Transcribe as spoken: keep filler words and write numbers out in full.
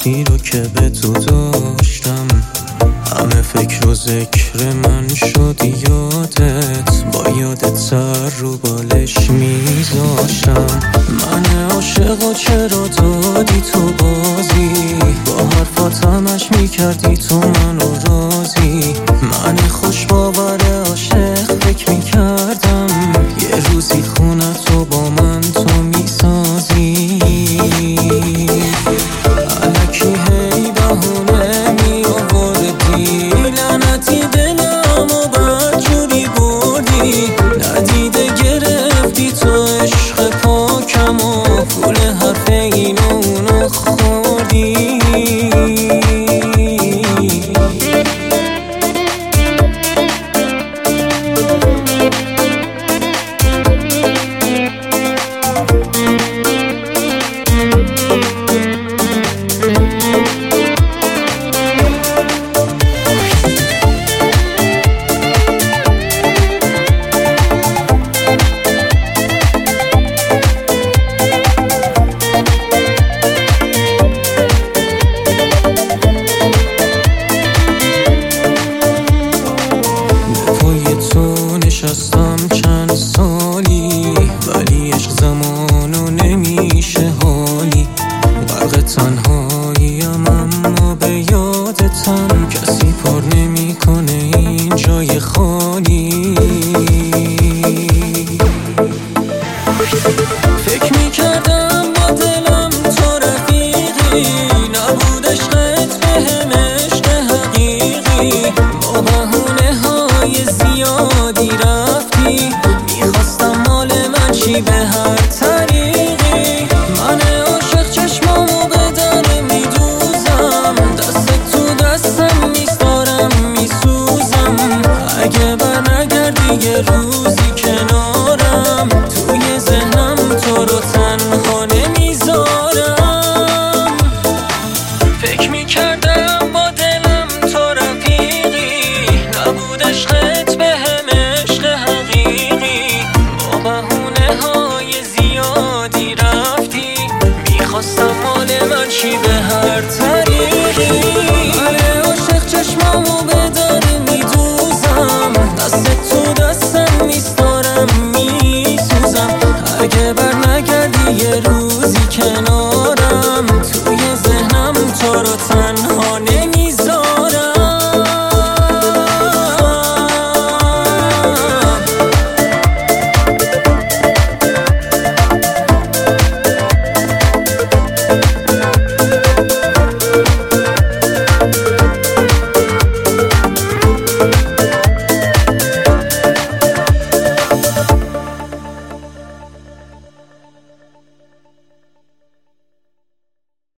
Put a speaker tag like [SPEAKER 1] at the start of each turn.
[SPEAKER 1] حالتی رو که به تو داشتم، همه فکر و ذکر من شد یادت، با یادت سر رو بالش میذاشتم. من عاشق و چرا دادی تو بازی، با حرفات همش میکردی تو منو راضی. من خوش باور عاشق فکر میکردم یه روزی خونتو با من تو میسازی. الکی هی بهونه می آوردی، لعنتی دلم و بدجوری بردی. ندیده گرفتی تو عشق پاکم و پول حرف این و اونو خوردی. نشستم چند سالی ولی عشق زمانو نمیشه حالی. غرق تنهاییم اما به یادتم، کسی پر نمیکنه این جای خالی. فکر میکردم با دلم تو رفیقی، نبود عشقت بهم عشق حقیقی. با بهونه های زیادی رفتی، میخواستم مال من چی به هر طریقی. من عاشق چشمامو به در میدوزم، دست تو دستم نیست دارم میسوزم. اگه بر نگردی یه روزی کنارم، توی ذهنم تو رو تنها نمیذارم. فکر میکردم با دلم تو رفیقی، نبود عشقت بهم عشق حقیقی. با بهونه های زیادی رفتی، میخواستم مال من چی